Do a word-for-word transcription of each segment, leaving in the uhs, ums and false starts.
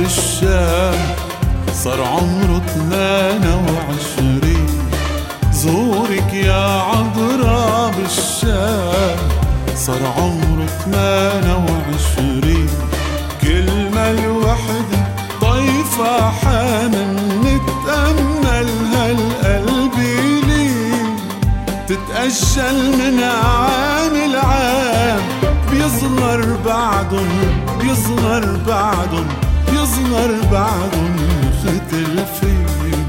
بالشام صار عمره ثمانية وعشرين. زورك يا عذرا بالشام صار عمره ثمانية وعشرين. كلمة الوحدة طيفة حنان نتأمل هالقلب ليه. تتأجل من عام لعام بيصغر بعدن بيصغر بعدن بيصغر بعدن مختلفين.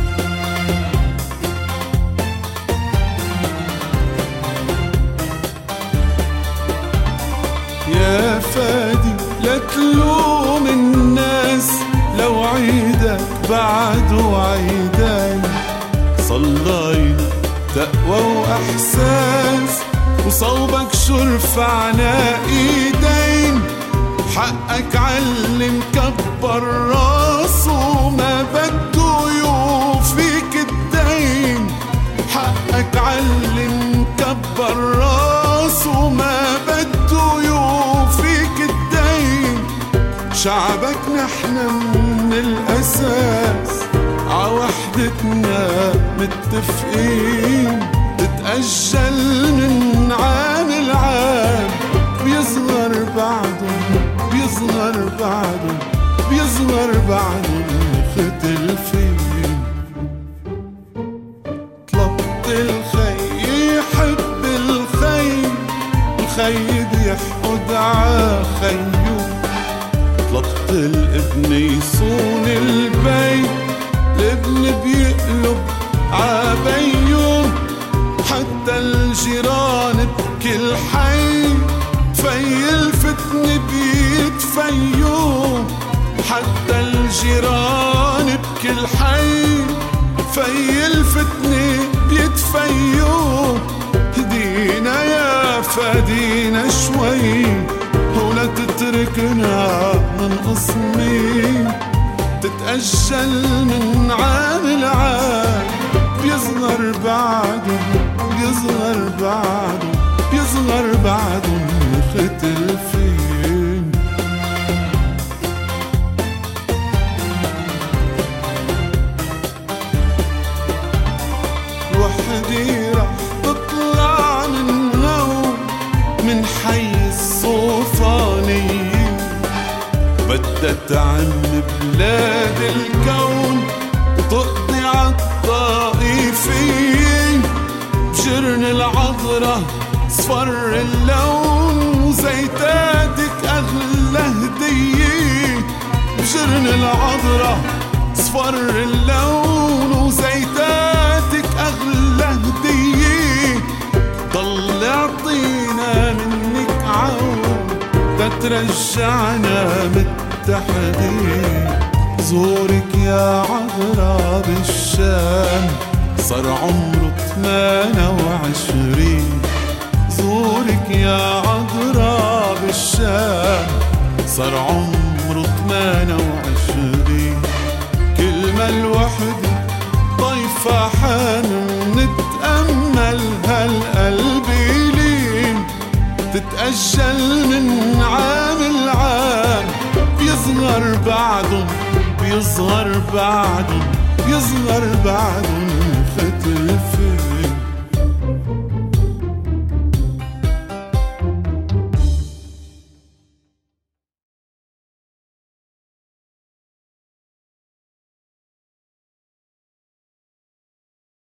يا فادي لا تلوم الناس لو عيدك بعده عيدان. صلينا تقوى وإحساس وصوبك شرفعنا ايدين. حقك علم كبر راسه ما بده يوفيك الدين. حقك علم كبر راسه ما بده يوفيك الدين. شعبك نحن من الأساس عوحدتنا متفقين. تتأجل من عام لعام بيصغر بعدن بيصغر بعدن بيصغر بعدن مختلفين. طلبت الخي يحب الخي الخي بيحقد ع خيو. طلبت الابن يصون البيت الابن بيقلب عبيو. حتى الجيران بكل حي في الفتن بيتفيو. حتى الجيران بكل حي في الفتن بيتفيو. هدينا يا فادينا شوي ولا تتركنا من قصمي. تتأجل من عام لعام بيصغر بعده بيصغر بعده بيصغر بعده مختلفين. وحدي رح تطلع من النوم من حي الصوفانيين. بدها تعم بلاد الكون وتقضي عالطائفين. بجرن العذرة صفر اللون وزيتاتك أغلى هدية. بجرن العذرة صفر اللون وزيتاتك أغلى هدية. ضل اعطينا منك عون تترجعنا متحدين. زورك يا عذرا بالشام صار عمره ثمانية وعشرين. زورك يا عذرا بالشام صار عمره ثمانية وعشرين. كلمة الوحدة طيفة حنان نتأمل هالقلب لين. تتأجل من عام لعام بيصغر بعدن بيصغر بعدن بيصغر بعدن مختلفين.